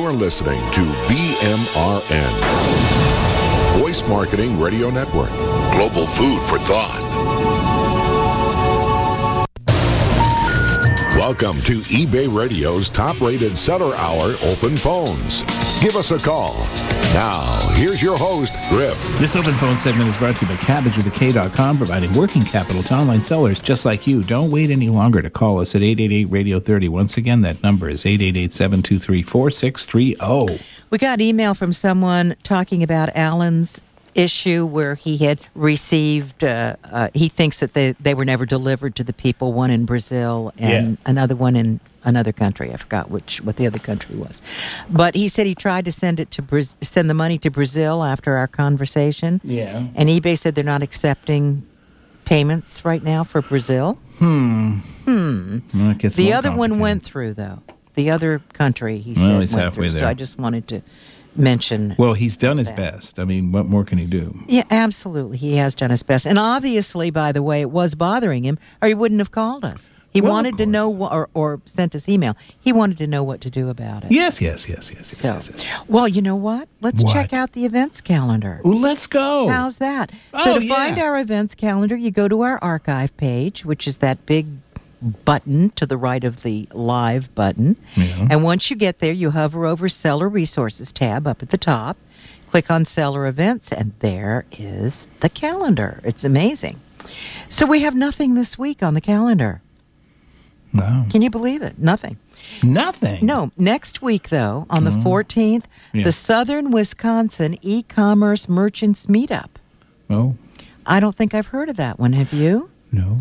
You're listening to BMRN, Voice Marketing Radio Network. Global food for thought. Welcome to eBay Radio's top-rated Seller Hour open phones. Give us a call. Now, here's your host, Griff. This open phone segment is brought to you by CabbageWithAK.com, providing working capital to online sellers just like you. Don't wait any longer to call us at 888-RADIO-30. Once again, that number is 888-723-4630. We got email from someone talking about Alan's issue where he had received, he thinks that they were never delivered to the people, one in Brazil and another one in another country. I forgot what the other country was. But he said he tried to send the money to Brazil after our conversation. Yeah. And eBay said they're not accepting payments right now for Brazil. Well, The other one went through, though. The other country, he said, he's went halfway through. there. So I just wanted to mention. Well, he's done his best. I mean, what more can he do? Yeah, absolutely. He has done his best. And obviously, by the way, it was bothering him, or he wouldn't have called us. He wanted to know, or sent us email. He wanted to know what to do about it. Yes. So, well, you know what? Let's check out the events calendar. Well, let's go. How's that? So to find our events calendar, you go to our archive page, which is that big button to the right of the live button. Yeah. And once you get there, you hover over Seller Resources tab up at the top. Click on Seller Events, and there is the calendar. It's amazing. So we have nothing this week on the calendar. Wow. Can you believe it? Nothing. Nothing? No. Next week, though, on the 14th, the Southern Wisconsin E-Commerce Merchants Meetup. Oh. I don't think I've heard of that one. Have you? No.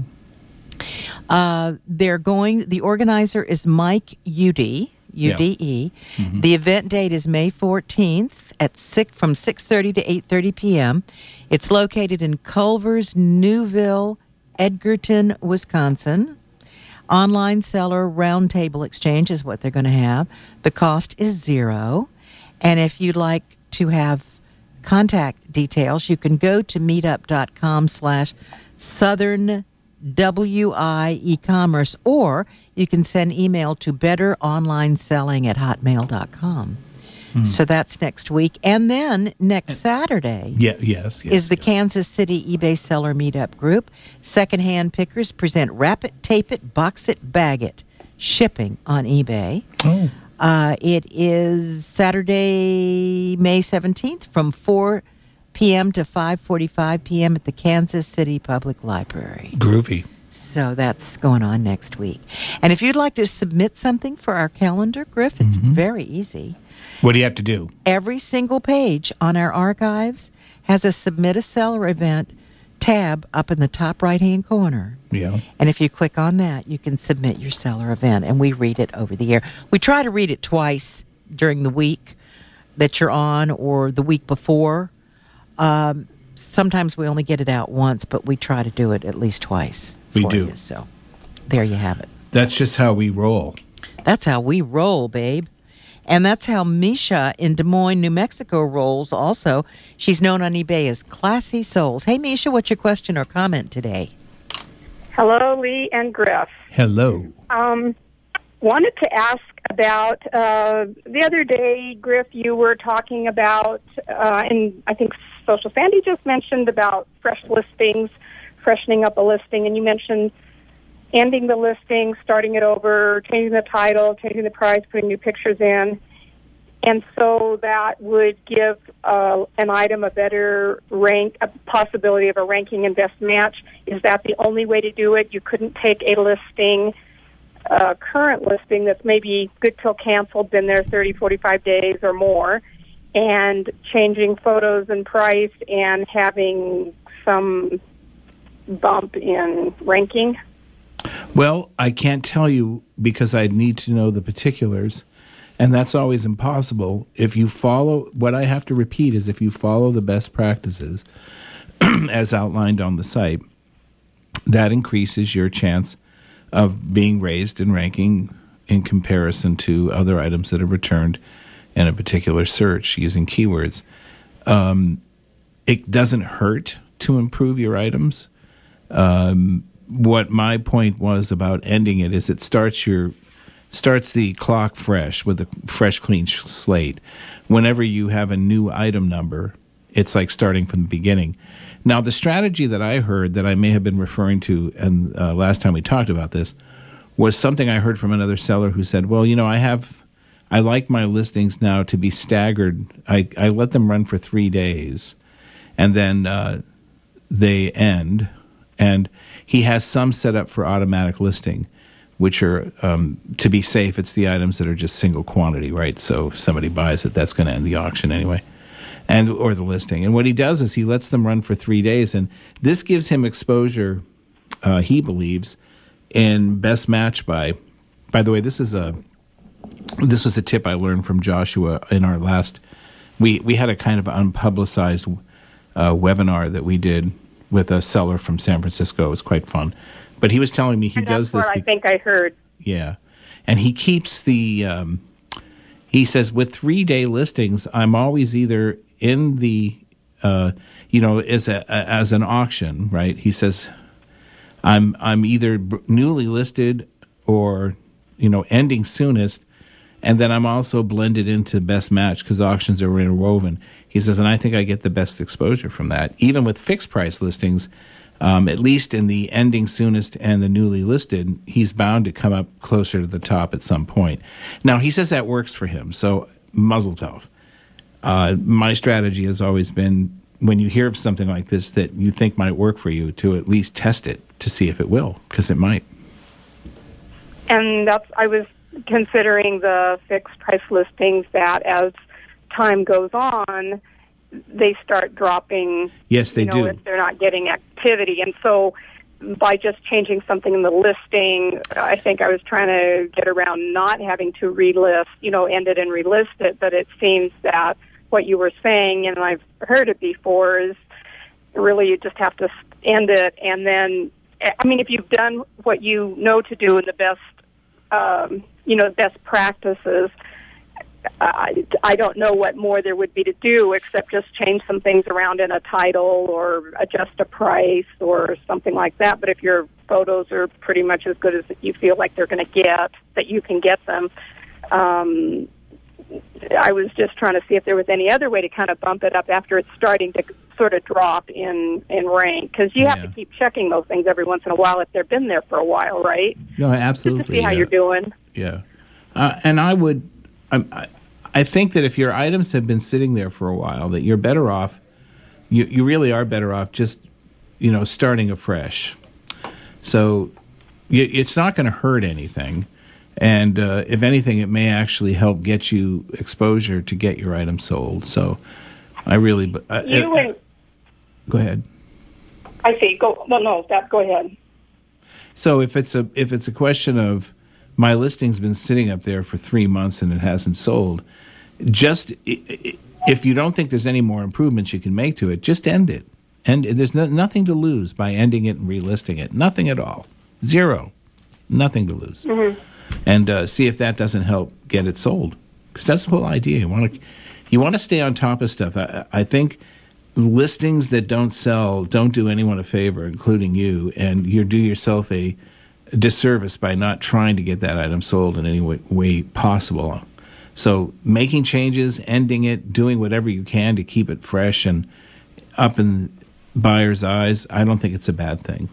The organizer is Mike Ude. UDE. Mm-hmm. The event date is May 14th from 6:30 to 8:30 p.m. It's located in Culver's, Newville, Edgerton, Wisconsin. Online seller roundtable exchange is what they're going to have. The cost is $0. And if you'd like to have contact details, you can go to meetup.com/Southern WI e-commerce, or you can send email to betteronlineselling@hotmail.com. So that's next week. And then next Saturday is the Kansas City eBay Seller Meetup Group. Secondhand pickers present Wrap It, Tape It, Box It, Bag It, shipping on eBay. Oh. It is Saturday, May 17th from 4 p.m. to 5:45 p.m. at the Kansas City Public Library. Groovy. So that's going on next week. And if you'd like to submit something for our calendar, Griff, it's very easy. What do you have to do? Every single page on our archives has a Submit a Seller Event tab up in the top right-hand corner. Yeah. And if you click on that, you can submit your seller event, and we read it over the air. We try to read it twice during the week that you're on or the week before. Sometimes we only get it out once, but we try to do it at least twice. We do. You, so there you have it. That's just how we roll. That's how we roll, babe. And that's how Misha in Des Moines, New Mexico rolls also. She's known on eBay as Classy Souls. Hey, Misha, what's your question or comment today? Hello, Lee and Griff. Hello. Wanted to ask about, the other day, Griff, you were talking about, and I think Social Sandy just mentioned about fresh listings, freshening up a listing, and you mentioned ending the listing, starting it over, changing the title, changing the price, putting new pictures in. And so that would give an item a better rank, a possibility of a ranking and best match. Is that the only way to do it? You couldn't take a listing, a current listing that's maybe good till canceled, been there 30, 45 days or more, and changing photos and price and having some bump in ranking? Well, I can't tell you because I'd need to know the particulars, and that's always impossible. If you follow, what I have to repeat is if you follow the best practices as outlined on the site, that increases your chance of being raised in ranking in comparison to other items that are returned in a particular search using keywords. It doesn't hurt to improve your items. What my point was about ending it is it starts your starts the clock fresh with a fresh, clean slate. Whenever you have a new item number, it's like starting from the beginning. Now, the strategy that I heard that I may have been referring to, and last time we talked about this, was something I heard from another seller who said, well, I like my listings now to be staggered. I let them run for 3 days, and then they end. And he has some set up for automatic listing, which are, to be safe, it's the items that are just single quantity, right? So if somebody buys it, that's going to end the auction anyway, or the listing. And what he does is he lets them run for 3 days, and this gives him exposure, he believes, in best match by the way, this was a tip I learned from Joshua in our last, we had a kind of unpublicized webinar that we did with a seller from San Francisco. It was quite fun. But he was telling me he does this. I think I heard. Yeah. And he keeps the, he says, with 3-day listings, I'm always either in the, as an auction, right? He says, I'm either newly listed or, ending soonest. And then I'm also blended into best match because auctions are interwoven. He says, and I think I get the best exposure from that. Even with fixed price listings, at least in the ending soonest and the newly listed, he's bound to come up closer to the top at some point. Now, he says that works for him, so muzzle tov. My strategy has always been, when you hear of something like this that you think might work for you, to at least test it to see if it will, because it might. And I was considering the fixed price listings that as time goes on, they start dropping. Yes, they do. If they're not getting activity. And so by just changing something in the listing, I think I was trying to get around not having to relist, end it and relist it. But it seems that what you were saying, and I've heard it before, is really you just have to end it. And then, if you've done what you know to do in the best, best practices, I don't know what more there would be to do except just change some things around in a title or adjust a price or something like that. But if your photos are pretty much as good as you feel like they're going to get, that you can get them, I was just trying to see if there was any other way to kind of bump it up after it's starting to sort of drop in rank, because you have to keep checking those things every once in a while if they've been there for a while, right? No, absolutely. Just to see how you're doing. Yeah. And I think that if your items have been sitting there for a while, that you're better off, you really are better off just, starting afresh. So it's not going to hurt anything. And if anything, it may actually help get you exposure to get your item sold. So I really... go ahead. I see. Go ahead. So if it's a question of my listing's been sitting up there for 3 months and it hasn't sold, just if you don't think there's any more improvements you can make to it, just end it. And there's nothing to lose by ending it and relisting it. Nothing at all. Zero. Nothing to lose. Mm-hmm. And see if that doesn't help get it sold. Because that's the whole idea. You want to stay on top of stuff. I think listings that don't sell don't do anyone a favor, including you, and you do yourself a disservice by not trying to get that item sold in any way possible. So making changes, ending it, doing whatever you can to keep it fresh and up in buyers' eyes, I don't think it's a bad thing.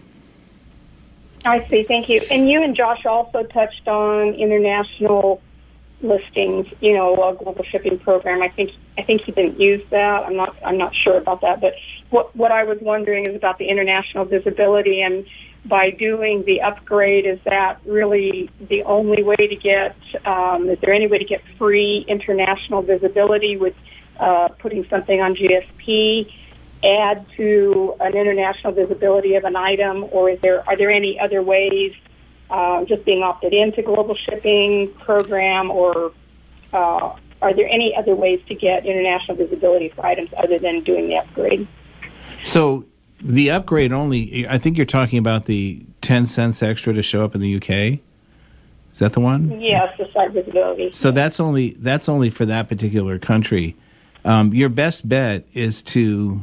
I see. Thank you. And you and Josh also touched on international listings, a global shipping program. I think he didn't use that. I'm not sure about that. But what I was wondering is about the international visibility, and by doing the upgrade, is that really the only way to get, is there any way to get free international visibility with putting something on GSP, add to an international visibility of an item, or are there any other ways, just being opted into global shipping program, or are there any other ways to get international visibility for items other than doing the upgrade? So the upgrade only, I think you're talking about the 10 cents extra to show up in the UK. Is that the one? Yes, the site visibility. So that's only for that particular country. Your best bet is to,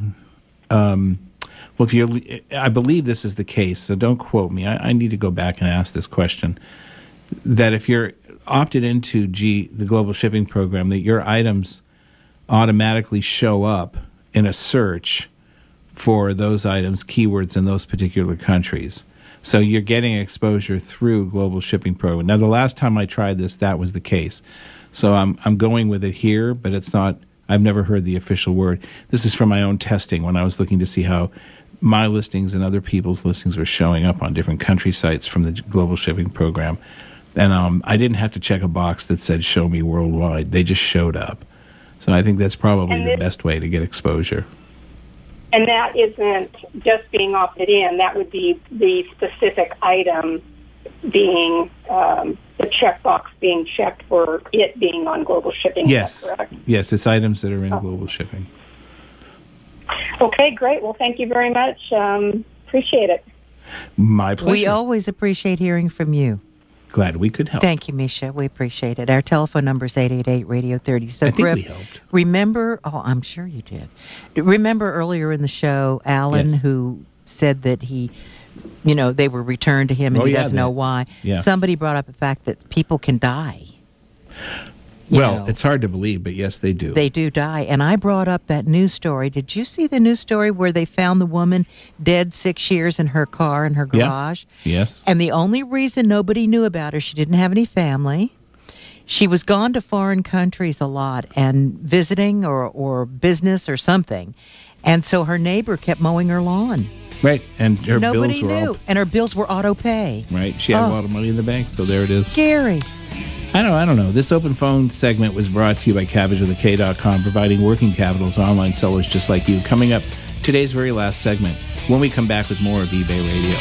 I believe this is the case, so don't quote me. I need to go back and ask this question. That if you're opted into the Global Shipping Program, that your items automatically show up in a search for those items, keywords in those particular countries. So you're getting exposure through Global Shipping Program. Now, the last time I tried this, that was the case. So I'm going with it here, but it's not. I've never heard the official word. This is from my own testing when I was looking to see how my listings and other people's listings were showing up on different country sites from the Global Shipping Program. And I didn't have to check a box that said show me worldwide. They just showed up. So I think that's probably the best way to get exposure. And that isn't just being opted in. That would be the specific item being the checkbox being checked for it being on Global Shipping. Yes. Is that correct? Yes, it's items that are in Global Shipping. Okay, great. Well, thank you very much. Appreciate it. My pleasure. We always appreciate hearing from you. Glad we could help. Thank you, Misha. We appreciate it. Our telephone number is 888-Radio-30. So I think Griff, we helped. Remember, I'm sure you did. Remember earlier in the show, Alan, Yes. who said that they were returned to him and he doesn't know why. Yeah. Somebody brought up the fact that people can die. Well, it's hard to believe, but yes, they do. They do die. And I brought up that news story. Did you see the news story where they found the woman dead 6 years in her car in her garage? Yes. And the only reason nobody knew about her, she didn't have any family. She was gone to foreign countries a lot and visiting or business or something. And so her neighbor kept mowing her lawn. Right, and her Nobody bills were knew. And her bills were auto pay. right. She had a lot of money in the bank, so there it is. Scary. I don't know. This open phone segment was brought to you by CabbageWithAK.com, providing working capital to online sellers just like you. Coming up, today's very last segment, when we come back with more of eBay Radio.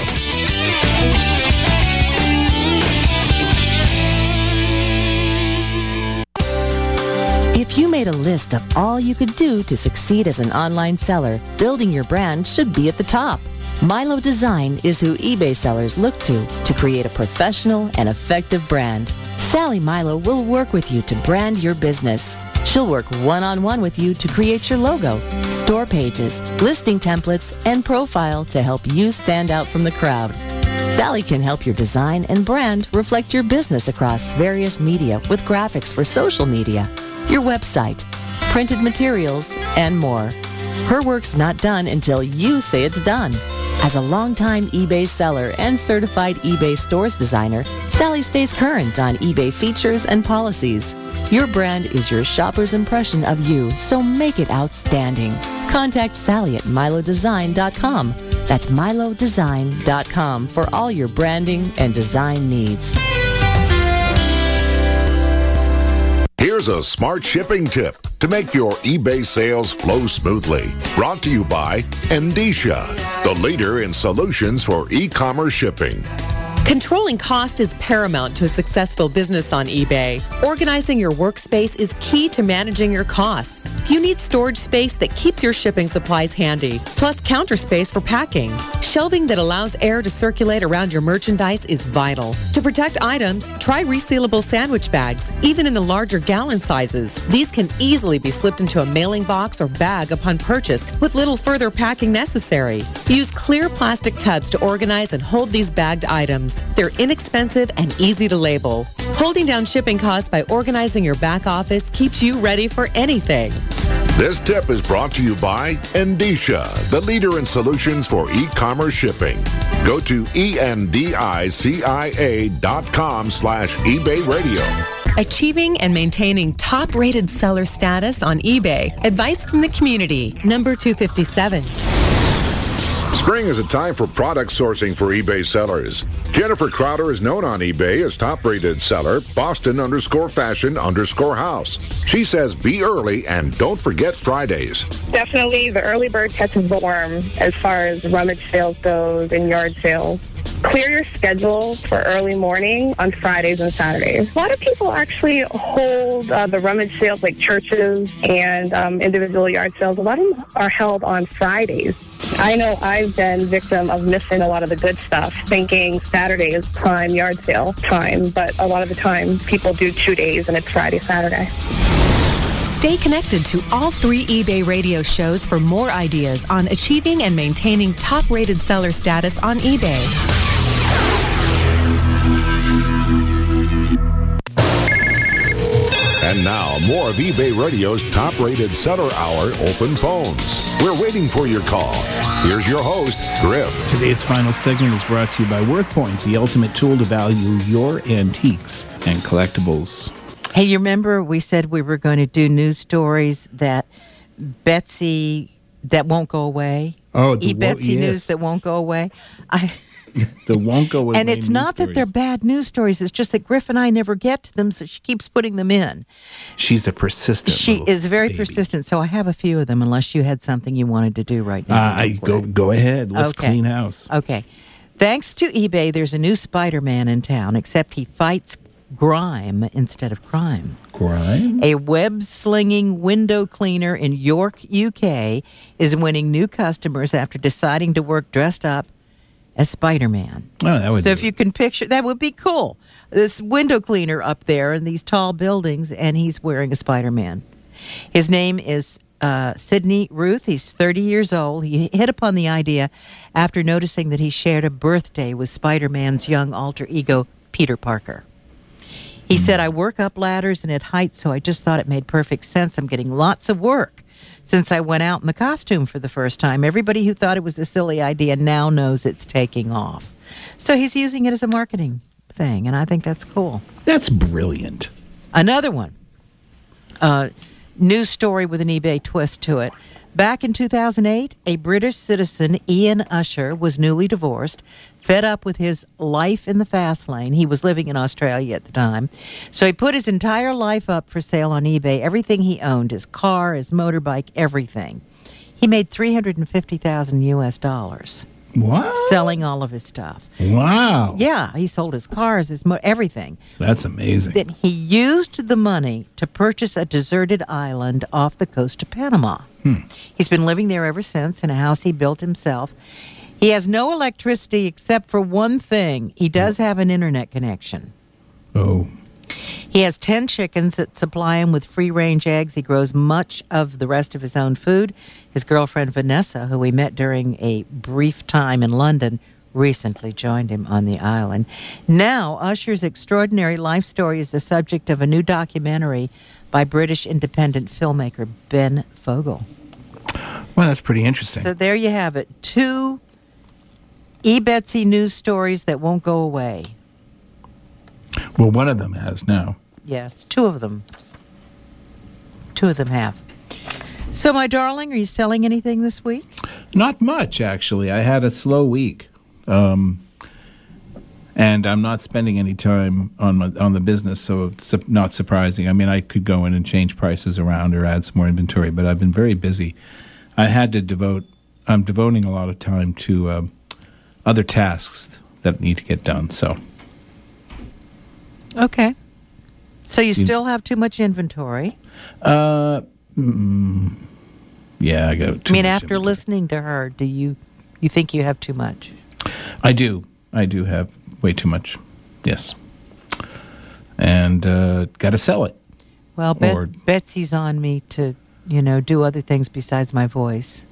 If you made a list of all you could do to succeed as an online seller, building your brand should be at the top. Milo Design is who eBay sellers look to create a professional and effective brand. Sally Milo will work with you to brand your business. She'll work one-on-one with you to create your logo, store pages, listing templates, and profile to help you stand out from the crowd. Sally can help your design and brand reflect your business across various media with graphics for social media, your website, printed materials, and more. Her work's not done until you say it's done. As a longtime eBay seller and certified eBay stores designer, Sally stays current on eBay features and policies. Your brand is your shopper's impression of you, so make it outstanding. Contact Sally at MiloDesign.com. That's MiloDesign.com for all your branding and design needs. Here's a smart shipping tip to make your eBay sales flow smoothly. Brought to you by Endicia, the leader in solutions for e-commerce shipping. Controlling cost is paramount to a successful business on eBay. Organizing your workspace is key to managing your costs. You need storage space that keeps your shipping supplies handy, plus counter space for packing. Shelving that allows air to circulate around your merchandise is vital. To protect items, try resealable sandwich bags, even in the larger gallon sizes. These can easily be slipped into a mailing box or bag upon purchase with little further packing necessary. Use clear plastic tubs to organize and hold these bagged items. They're inexpensive and easy to label. Holding down shipping costs by organizing your back office keeps you ready for anything. This tip is brought to you by Endicia, the leader in solutions for e-commerce shipping. Go to endicia.com/eBay Radio. Achieving and maintaining top-rated seller status on eBay. Advice from the community. Number 257. Spring is a time for product sourcing for eBay sellers. Jennifer Crowder is known on eBay as top-rated seller, Boston_fashion_house. She says be early and don't forget Fridays. Definitely the early bird catches the worm as far as rummage sales goes and yard sales. Clear your schedule for early morning on Fridays and Saturdays. A lot of people actually hold the rummage sales like churches and individual yard sales. A lot of them are held on Fridays. I know I've been victim of missing a lot of the good stuff, thinking Saturday is prime yard sale time, but a lot of the time people do 2 days and it's Friday, Saturday. Stay connected to all 3 eBay radio shows for more ideas on achieving and maintaining top-rated seller status on eBay. And now, more of eBay Radio's top-rated Seller Hour open phones. We're waiting for your call. Here's your host, Griff. Today's final segment is brought to you by WorthPoint, the ultimate tool to value your antiques and collectibles. Hey, you remember we said we were going to do news stories that Betsy, that won't go away? Oh, Betsy news that won't go away? The won't go away. And it's not that they're bad news stories. It's just that Griff and I never get to them, so she keeps putting them in. She's a persistent She is very baby. persistent, so I have a few of them, unless you had something you wanted to do right now. Go ahead. Let's Okay. clean house. Okay. Thanks to eBay, there's a new Spider-Man in town, except he fights grime instead of crime. Crime? A web-slinging window cleaner in York, UK, is winning new customers after deciding to work dressed up as Spider-Man. Oh, that would So if you can picture, that would be cool. This window cleaner up there in these tall buildings, and he's wearing a Spider-Man. His name is Sidney Ruth. He's 30 years old. He hit upon the idea after noticing that he shared a birthday with Spider-Man's young alter ego, Peter Parker. He said, I work up ladders and at heights, so I just thought it made perfect sense. I'm getting lots of work. Since I went out in the costume for the first time, everybody who thought it was a silly idea now knows it's taking off. So he's using it as a marketing thing, and I think that's cool. That's brilliant. Another one. News story with an eBay twist to it. Back in 2008, a British citizen, Ian Usher, was newly divorced, fed up with his life in the fast lane. He was living in Australia at the time. So he put his entire life up for sale on eBay, everything he owned, his car, his motorbike, everything. He made $350,000 US What? selling all of his stuff. Wow. Yeah, he sold his cars, his everything. That's amazing. Then he used the money to purchase a deserted island off the coast of Panama. He's been living there ever since in a house he built himself. He has no electricity except for one thing. He does have an internet connection. Oh. He has 10 chickens that supply him with free-range eggs. He grows much of the rest of his own food. His girlfriend, Vanessa, who we met during a brief time in London, recently joined him on the island. Now, Usher's extraordinary life story is the subject of a new documentary by British independent filmmaker Ben Fogle. Well, that's pretty interesting. So there you have it. 2 eBetsy news stories that won't go away. Well, one of them has now. Yes, 2 of them. 2 of them have. So, my darling, are you selling anything this week? Not much, actually. I had a slow week. And I'm not spending any time on the business, so it's not surprising. I mean, I could go in and change prices around or add some more inventory, but I've been very busy. I'm devoting a lot of time to other tasks that need to get done, so. Okay. So you still have too much inventory? Yeah, I got too much after inventory. listening to her, do you think you have too much? I do have way too much, yes. And got to sell it. Well, Betsy's on me to, do other things besides my voice.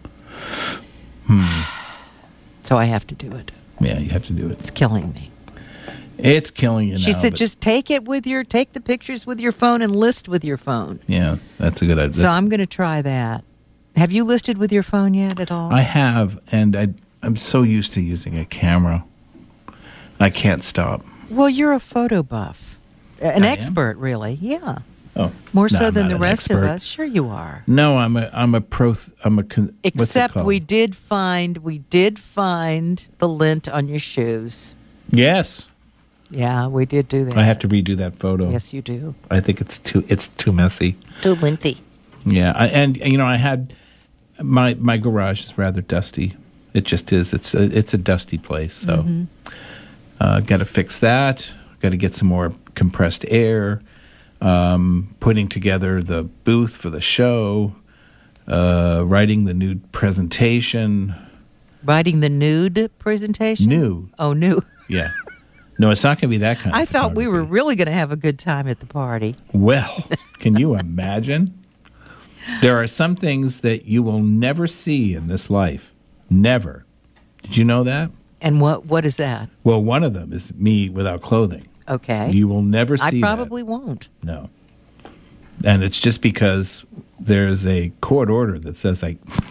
So I have to do it. Yeah, you have to do it. It's killing me. It's killing you now. She said, just take the pictures with your phone and list with your phone. Yeah, that's a good idea. So I'm going to try that. Have you listed with your phone yet at all? I have, and I'm so used to using a camera. I can't stop. Well, you're a photo buff. An I expert, really. Yeah. Oh, More no, so I'm than not the an rest expert. of us. Sure you are. No, I'm a pro. Except we did find the lint on your shoes. Yes. Yeah, we did do that. I have to redo that photo. Yes, you do. I think it's too messy. Too linty. Yeah, I had my garage is rather dusty. It just is. It's a dusty place. So, got to fix that. Got to get some more compressed air. Putting together the booth for the show. Writing the nude presentation. Writing the nude presentation? New. Oh, new. Yeah. No, it's not going to be that kind of I thought we were photography. really going to have a good time at the party. Well, can you imagine? There are some things that you will never see in this life. Never. Did you know that? And what is that? Well, one of them is me without clothing. Okay. You will never see I probably won't. that. No. And it's just because there's a court order that says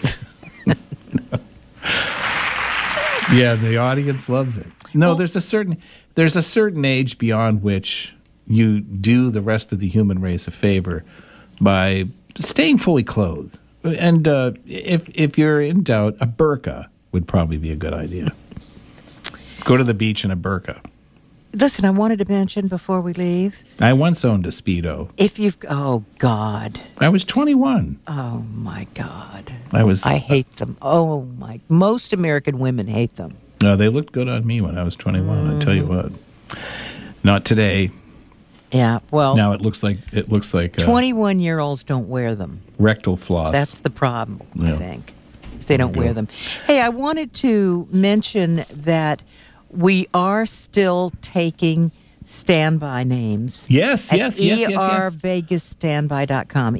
yeah, the audience loves it. No, there's a certain age beyond which you do the rest of the human race a favor by staying fully clothed. And if you're in doubt, a burqa would probably be a good idea. Go to the beach in a burqa. Listen, I wanted to mention before we leave. I once owned a Speedo. Oh, God. I was 21. Oh, my God. I hate them. Oh, most American women hate them. No, they looked good on me when I was 21, I tell you what. Not today. Yeah, well. Now it looks like 21-year-olds don't wear them. Rectal floss. That's the problem, I think. They don't wear them. Hey, I wanted to mention that we are still taking standby names. Yes. ervegasstandby.com.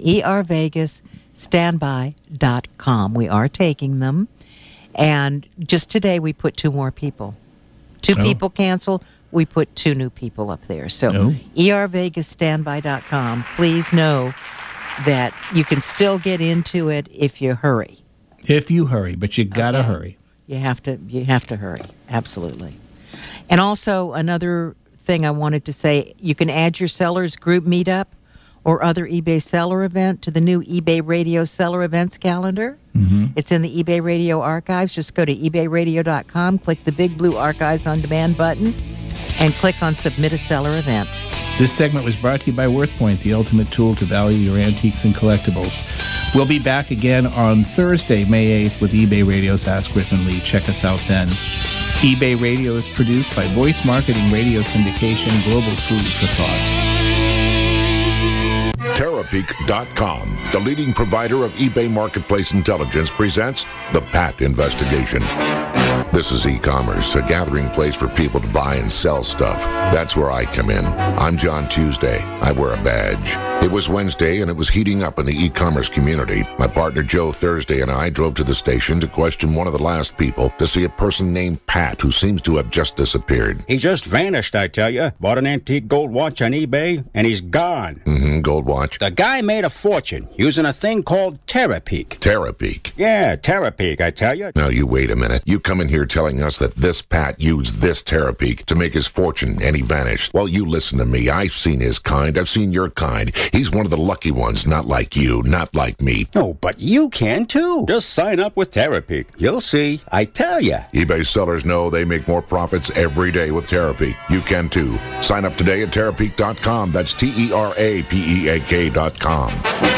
ervegasstandby.com. We are taking them. And just today we put 2 more people. 2 people canceled. We put 2 new people up there. So ervegasstandby.com. Please know that you can still get into it if you hurry. If you hurry, but you gotta hurry. You have to hurry. Absolutely. And also another thing I wanted to say, you can add your sellers group meetup or other eBay seller event to the new eBay Radio seller events calendar. Mm-hmm. It's in the eBay Radio archives. Just go to ebayradio.com, click the big blue Archives on Demand button, and click on Submit a Seller Event. This segment was brought to you by WorthPoint, the ultimate tool to value your antiques and collectibles. We'll be back again on Thursday, May 8th, with eBay Radio's Ask Griffin Lee. Check us out then. eBay Radio is produced by Voice Marketing Radio Syndication, Global Food for Thought. Terapeak.com, the leading provider of eBay Marketplace Intelligence, presents The Pat Investigation. This is e-commerce, a gathering place for people to buy and sell stuff. That's where I come in. I'm John Tuesday. I wear a badge. It was Wednesday, and it was heating up in the e-commerce community. My partner Joe Thursday and I drove to the station to question one of the last people to see a person named Pat who seems to have just disappeared. He just vanished, I tell you. Bought an antique gold watch on eBay, and he's gone. Gold watch. The guy made a fortune using a thing called Terapeak. Terapeak? Yeah, Terapeak, I tell you. Now, you wait a minute. You come in here telling us that this Pat used this Terapeak to make his fortune, and he vanished. Well, you listen to me. I've seen his kind. I've seen your kind. He's one of the lucky ones, not like you, not like me. Oh, but you can too. Just sign up with Terapeak. You'll see. I tell you. eBay sellers know they make more profits every day with Terapeak. You can too. Sign up today at Terapeak.com. That's TERAPEAK.com.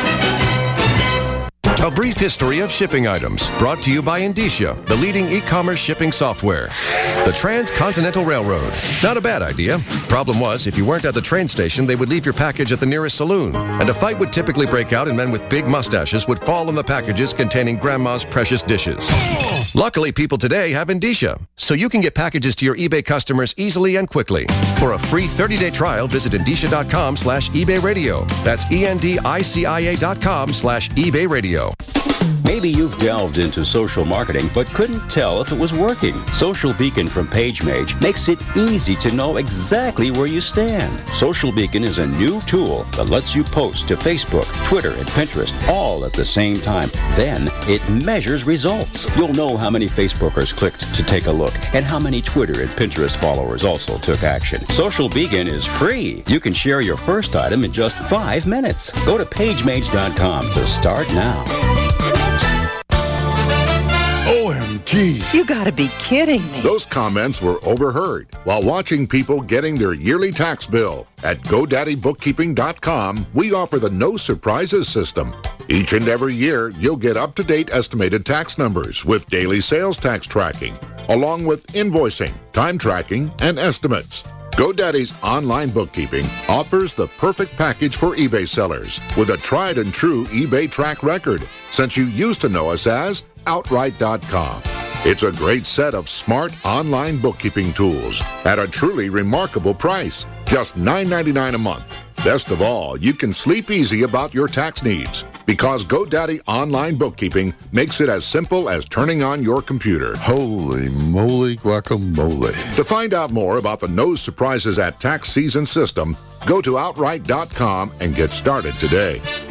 A brief history of shipping items, brought to you by Indicia, the leading e-commerce shipping software. The Transcontinental Railroad. Not a bad idea. Problem was, if you weren't at the train station, they would leave your package at the nearest saloon. And a fight would typically break out and men with big mustaches would fall on the packages containing Grandma's precious dishes. Luckily, people today have Indicia, so you can get packages to your eBay customers easily and quickly. For a free 30-day trial, visit Indicia.com/eBay Radio. That's ENDICIA.com/eBay Radio. Maybe you've delved into social marketing but couldn't tell if it was working. Social Beacon from PageMage makes it easy to know exactly where you stand. Social Beacon is a new tool that lets you post to Facebook, Twitter, and Pinterest all at the same time. Then it measures results. You'll know how many Facebookers clicked to take a look and how many Twitter and Pinterest followers also took action. Social Beacon is free. You can share your first item in just 5 minutes. Go to PageMage.com to start now. OMG. You gotta be kidding me. Those comments were overheard while watching people getting their yearly tax bill. At GoDaddyBookkeeping.com, we offer the No Surprises system. Each and every year, you'll get up-to-date estimated tax numbers with daily sales tax tracking, along with invoicing, time tracking, and estimates. GoDaddy's online bookkeeping offers the perfect package for eBay sellers with a tried and true eBay track record, since you used to know us as Outright.com. It's a great set of smart online bookkeeping tools at a truly remarkable price, just $9.99 a month. Best of all, you can sleep easy about your tax needs because GoDaddy Online Bookkeeping makes it as simple as turning on your computer. Holy moly guacamole. To find out more about the No Surprises at Tax Season system, go to Outright.com and get started today.